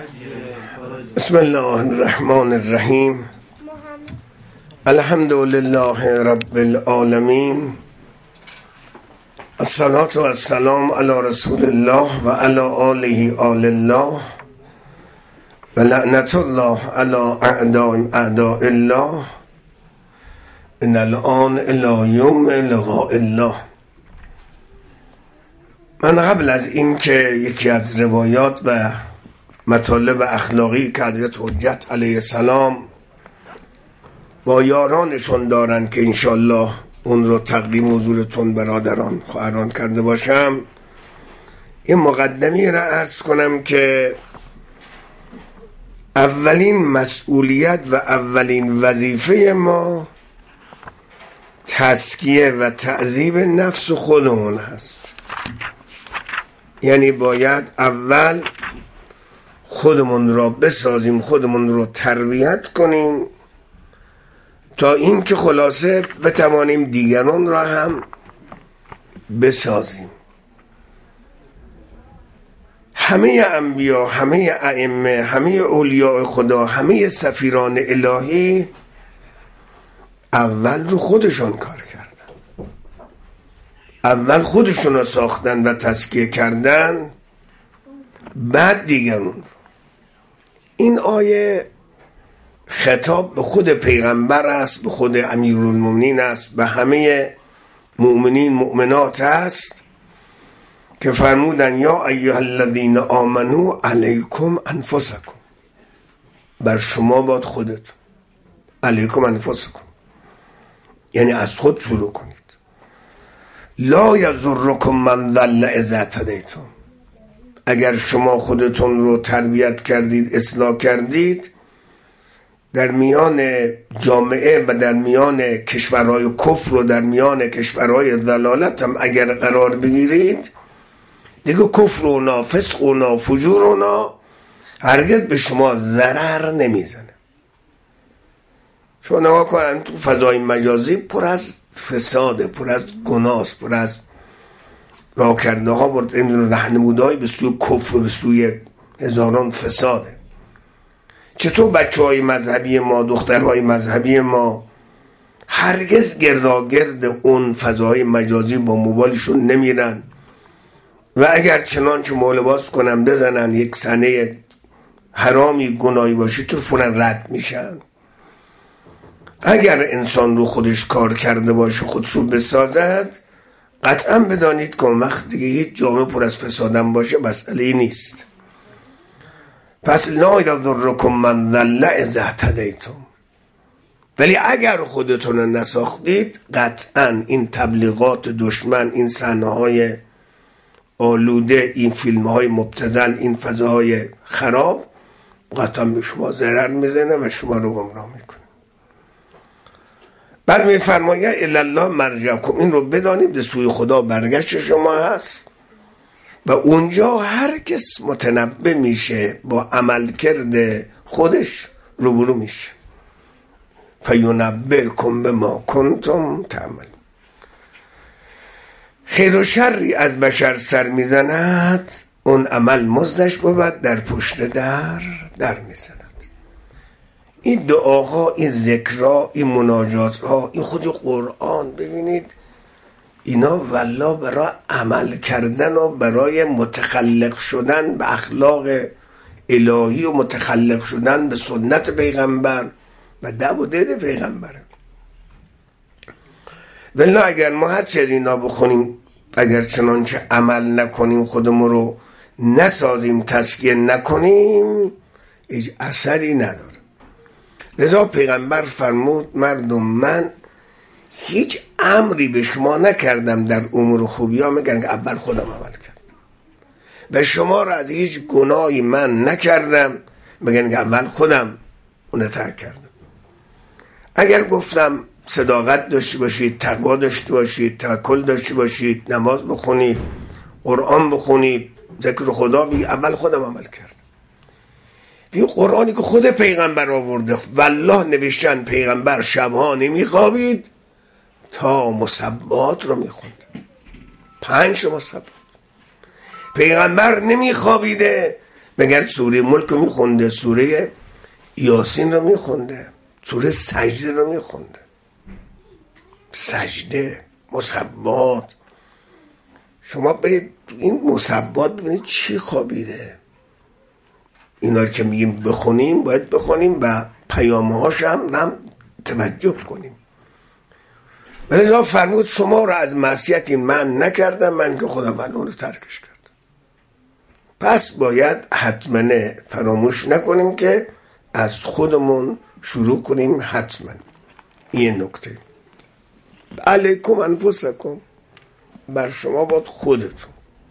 بسم الله الرحمن الرحیم. الحمد لله رب العالمین. الصلاة و السلام علی رسول الله و علی آله آل الله و لعنت الله علی اعداء الله ان الان الی یوم لقاء الله. من قبل از این که یکی از روایات و مطالب اخلاقی که حضرت حجت علیه السلام با یارانشون دارن که انشالله اون رو تقدیم حضورتون برادران خواهران کرده باشم، این مقدمی را عرض کنم که اولین مسئولیت و اولین وظیفه ما تزکیه و تعذیب نفس خودمون هست. یعنی باید اول خودمون را بسازیم، خودمون رو تربیت کنیم تا این که خلاصه بتوانیم دیگران را هم بسازیم. همه انبیا، همه ائمه، همه اولیاء خدا، همه سفیران الهی اول رو خودشان کار کردن، اول خودشون رو ساختن و تزکیه کردن، بعد دیگران. این آیه خطاب به خود پیغمبر است، به خود امیرالمومنین است، به همه مؤمنین مؤمنات است که فرمودن یا ایها الذین آمنو علیکم انفسکم، بر شما باد خودتون، علیکم انفسکم یعنی از خود شروع کنید. لا یضرکم من ضل اذا اهتدیتم، اگر شما خودتون رو تربیت کردید، اصلاح کردید، در میان جامعه و در میان کشورهای کفر و در میان کشورهای ضلالت هم اگر قرار بگیرید، دیگه کفر اونا، فسق اونا، فجور اونا هرگز به شما ضرر نمیزنه. شما نگاه کنن تو فضای مجازی پر از فساده، پر از گناه، پر از راه کرده ها و راهنمودهای به سوی کفر و به سوی هزاران فساده. چطور بچه های مذهبی ما، دخترهای مذهبی ما هرگز گرداگرد اون فضای مجازی با موبایلشون نمیرن و اگر چنانچه مولباس کنن بزنن یک صحنه حرامی گناهی باشه تو فورا رد میشن. اگر انسان رو خودش کار کرده باشه، خودش رو بسازد، قطعا بدانید که وقت دیگه هیچ جامعه پر از فسادن باشه مسئله نیست. پس لا یضرکم من ضل اذا اهتدیتم، ولی اگر خودتون رو نساختید قطعا این تبلیغات دشمن، این صحنه‌های آلوده، این فیلم‌های مبتذل، این فضاهای خراب قطعا به شما ضرر میزنه و شما رو گمراه میکنه. بعد میفرماید الی الله مرجعکم، این رو بدانید به سوی خدا برگشت شما هست و اونجا هر کس متنبه میشه با عملکرد خودش روبرو میشه. فینبئکم بما کنتم تعملون. خیر و شری از بشر سر میزند، اون عمل مزدش بود در پشت در میزند. این دعاها، این ذکرها، این مناجاتها، این خود قرآن، ببینید اینا والله برای عمل کردن و برای متخلق شدن به اخلاق الهی و متخلق شدن به سنت پیغمبر و دب و دید پیغمبره. والله اگر ما هر چه اینا بخونیم، اگر چنانچه عمل نکنیم، خودمون رو نسازیم، تزکیه نکنیم، هیچ اثری نداره. لذا پیغمبر فرمود مردم من هیچ امری به شما نکردم در امور خوبی ها مگر که اول خودم عمل کردم و شما را از هیچ گناهی من نکردم مگر که اول خودم اون ترک کردم. اگر گفتم صداقت داشته باشید، تقوا داشته باشید، توکل داشته باشید، نماز بخونید، قرآن بخونید، ذکر خدا بگید، اول خودم عمل کردم. این قرآنی که خود پیغمبر آورده، والله نوشتن پیغمبر شبها نمیخوابید تا مصبات رو میخوند. 5 مصبات پیغمبر نمیخوابیده مگر سوره ملک رو میخونده؟ سوره یاسین رو میخونده؟ سوره سجده رو میخونده؟ سجده، مصبات، شما برید این مصبات ببینید چی خوابیده. اینا رو که میگیم بخونیم باید بخونیم و پیامهاش هم توجه کنیم. ولذا فرمود شما رو از معصیتی من نکردم، من که خداوند رو ترکش کرد. پس باید حتما فراموش نکنیم که از خودمون شروع کنیم. حتما این نکته. علیکم انفسکم، بر شما باید خودتون.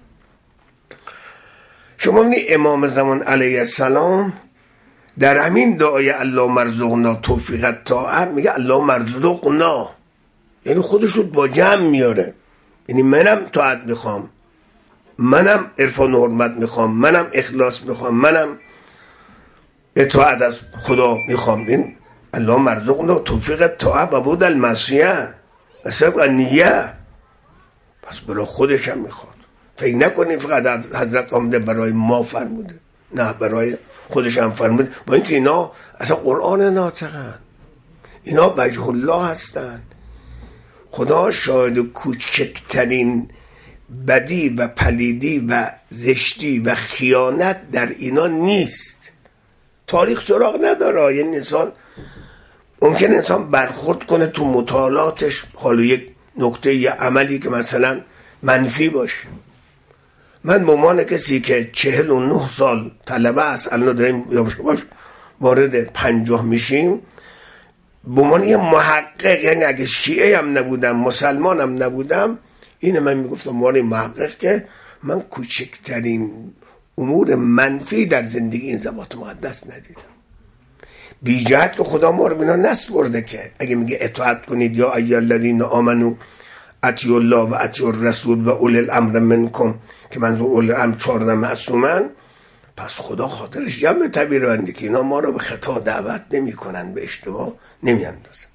شما ببینید امام زمان علیه السلام در همین دعای الله مرزقنا توفیق طاعه میگه الله مرزقنا، یعنی خودش رو با جمع میاره. یعنی منم طاعت میخوام، منم عرفان و حرمت میخوام، منم اخلاص میخوام، منم اطاعت از خدا میخوام. این الله مرزقنا توفیق طاعه و بود المعصیه و صدق نیه. پس برای خودش هم میخواد. فکر نکنید فقط حضرت آمده برای ما فرموده، نه، برای خودش هم فرموده. با اینکه اینا اصلا قرآن ناطقن، اینا وجه الله هستن. خدا شاهد کوچکترین بدی و پلیدی و زشتی و خیانت در اینا نیست. تاریخ سراغ نداره. یعنی ممکن انسان برخورد کنه تو مطالعاتش حالا یک نکته یا عملی که مثلا منفی باشه. من به عنوان کسی که 49 سال طلبه است، الان داریم وارد 50 میشیم، به عنوان یه محقق، یعنی اگه شیعه هم نبودم مسلمان هم نبودم، اینه من میگفتم عنوان محقق که من کوچکترین امور منفی در زندگی این ذوات مقدس ندیدم. بی جهت که خدا ما رو بینا نسپرده که اگه میگه اطاعت کنید یا ایها الذین آمنو اطیعوا الله و اطیعوا الرسول و اولی الامر منکم، که منظور اولی الامر 14 معصومن، پس خدا خاطرش جمع تعبیر بنده که اینا ما رو به خطا دعوت نمی کنن، به اشتباه نمی اندازن.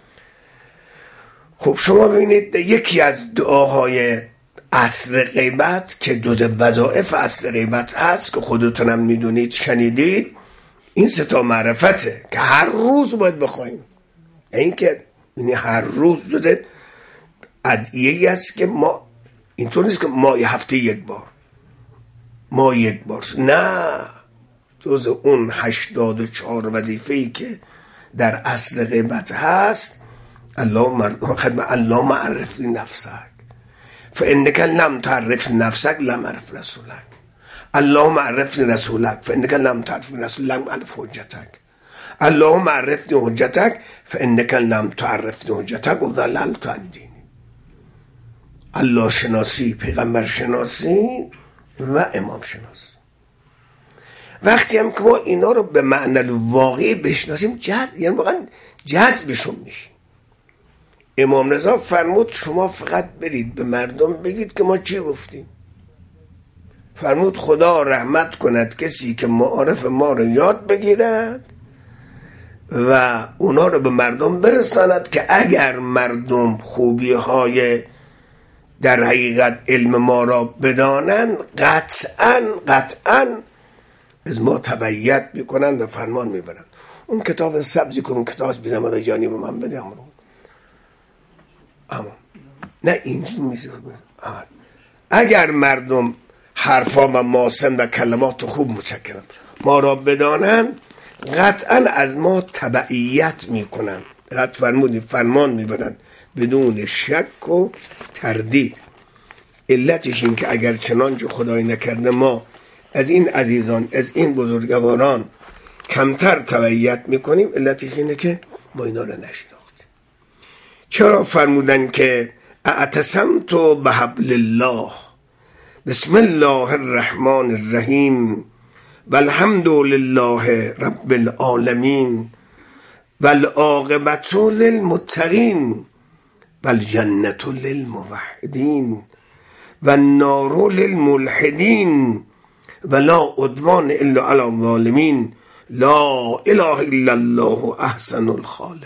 خب شما ببینید یکی از دعاهای عصر غیبت که جز وظایف عصر غیبت هست که خودتونم میدونید، شنیدید، این 3 معرفته که هر روز باید بخوایم. این که هر روز جز ادعیه‌ای است که ما اینطور نیست که ما هفته یک بار، ما یک بار، نه، جز اون 84 وظیفه‌ای که در عصر غیبت هست. الله معرفی نفسک فانک لم تعرف نفسک لم عرف رسولک، اللهم عرفنی رسولک فانک لم تعرف رسولک لم عرف حجتک، اللهم عرفنی حجتک فانک لم تعرفنی حجتک و ضللت عن دینی. الله شناسی، پیغمبر شناسی و امام شناسی. وقتی هم که ما اینا رو به معنی واقعی بشناسیم، یعنی واقعا جذبشون میشیم. امام رضا فرمود شما فقط برید به مردم بگید که ما چی گفتیم. فرمود خدا رحمت کند کسی که معارف ما رو یاد بگیرد و اونا رو به مردم برساند که اگر مردم خوبی های در حقیقت علم ما را بدانن، قطعاً از ما تبعیت میکنن و فرمان میبرن. اون کتاب سبزی کن، اون کتاب بیزمد جانی به من بده امرون. اما نه اینجور میزه. اگر مردم حرفا و ماسن و کلمات خوب متشکرم ما را بدانن، قطعا از ما تبعیت میکنن. فرمان میبرن بدون شک و تردید. علتش این که اگر چنانچه خدای نکرده ما از این عزیزان، از این بزرگواران کمتر تبعیت میکنیم، علتش اینه که ما اینا رو نشناختیم. چرا فرمودن که اعتصمت بحبل الله بسم الله الرحمن الرحیم والحمد لله رب العالمین والعاقبة للمتقین والجنة للموحدین والنار للملحدین ولا عدوان الا علی الظالمین لا اله الا الله احسن الخالقین.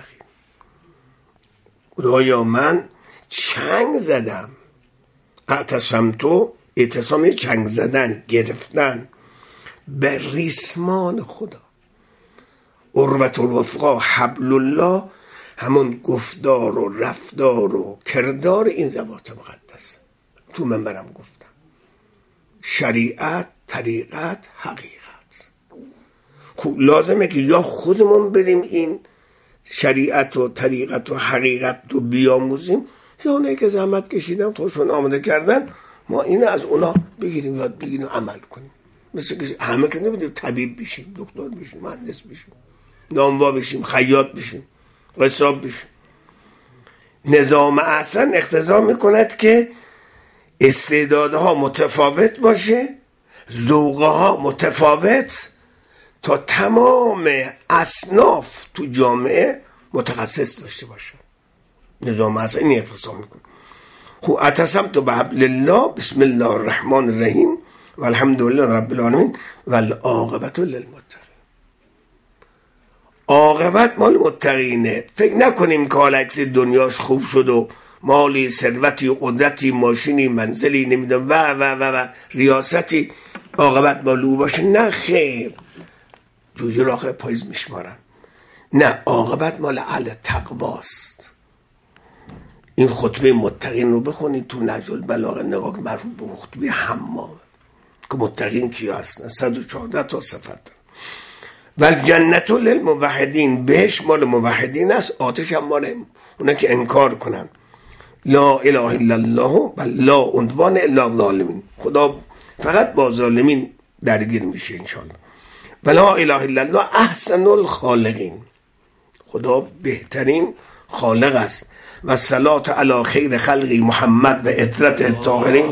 خدایا من چنگ زدم. اعتصمتو، اعتصام چنگ زدن، گرفتن، به ریسمان خدا. عروة الوثقی حبل الله همون گفتار و رفتار و کردار این ذوات مقدس. تو منبرم گفتم شریعت، طریقت، حقیقت. خب لازمه که یا خودمون بریم این شریعت و طریقت و حقیقت رو بیاموزیم، یا اونایی که زحمت کشیدن خودشون آماده کردن ما اینو از اونا بگیریم، یاد بگیریم، عمل کنیم. مثل که همه که نمیدیم طبیب بشیم، دکتر بشیم، مهندس بشیم، ناموا بشیم، خیاط بشیم، قصاب بشیم. نظام احسن اقتضا میکند که استعدادها متفاوت باشه، ذوقها متفاوت، تا تمام اصناف تو جامعه متخصص داشته باشه. نظام احسن این اقتضا میکنه. خب اعتصمت بحبل الله، بسم الله الرحمن الرحیم و الحمدلله رب العالمین و العاقبة للمتقین. عاقبت مال متقینه. فکر نکنیم که حالا اکسی دنیاش خوب شد و مالی، ثروتی، قدرتی، ماشینی، منزلی، نمیدونم و ریاستی عاقبت مال او باشه. نه خیر، جوجه را آخر پاییز میشمارن. نه، عاقبت مال اهل تقواست. این خطبه متقین رو بخونید تو نهج البلاغه، نگاه که مربوط به خطبه حمام که متقین کیا هستن، 114 تا صفت. و الجنت للموحدین، بهش مال موحدین است، آتش هم مال اونا که انکار کنن لا اله الا الله و لا عدوان الا ظالمین. خدا فقط با ظالمین درگیر میشه انشاءالله. و لا اله الا الله احسن الخالقین، خدا بهترین خالق است. و صلات علی خیر خلقی محمد و عطرت الطاهرین.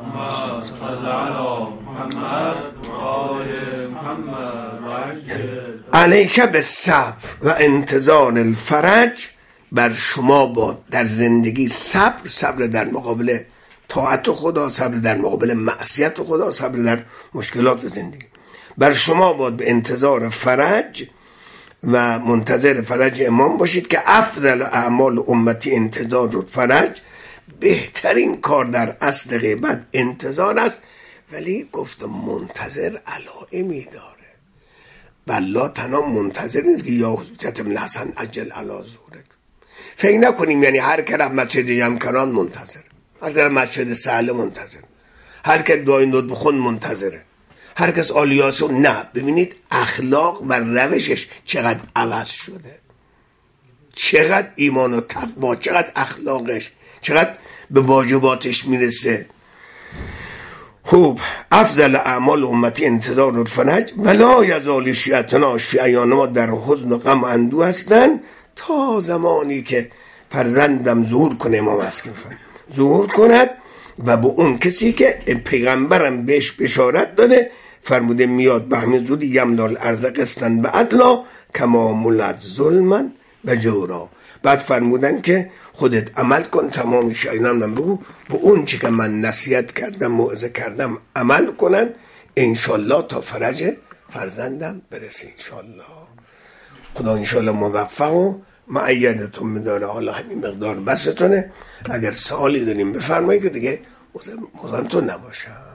علیک بالصبر و انتظار الفرج، بر شما باد در زندگی صبر، صبر در مقابل طاعت خدا، صبر در مقابل معصیت خدا، صبر در مشکلات زندگی. بر شما باد به انتظار فرج و منتظر فرج امام باشید که افضل اعمال امتی انتظار و فرج، بهترین کار در اصل غیبت انتظار است. ولی گفت منتظر علائمی داره. والله تنها منتظر نیست که یا حجت ابن حسن عجل علی ظهورک. فکر نکنیم یعنی هر که رفت مسجد یمکنان منتظر، هر که رفت مسجد سهل منتظر، هر که دعای ند بخون منتظره، هر کس آلیاسو. نه، ببینید اخلاق و روشش چقدر عوض شده، چقدر ایمان و تقوا، چقدر اخلاقش، چقدر به واجباتش میرسه. خوب، افضل اعمال امتی انتظار الفرج ولا یزال شیعتنا، شیعیان ما در حزن و غم و اندوه هستن تا زمانی که فرزندم ظهور کنه، امام مسکین ظهور کند و به اون کسی که پیغمبرم بهش بشارت داده فرموده میاد به همین زودی یملال ارز قسطن به عدلا کما ملت ظلمن و جورا. بعد فرمودن که خودت عمل کن، تمام شایانم من بگو به اون چی که من نصیحت کردم، موعظه کردم عمل کنن، انشالله تا فرج فرزندم برسه انشالله. خدا انشالله موفق و معیدتون میداره. حالا همین مقدار بستونه. اگر سوالی داریم بفرمایید که دیگه مزاحمتون نباشم.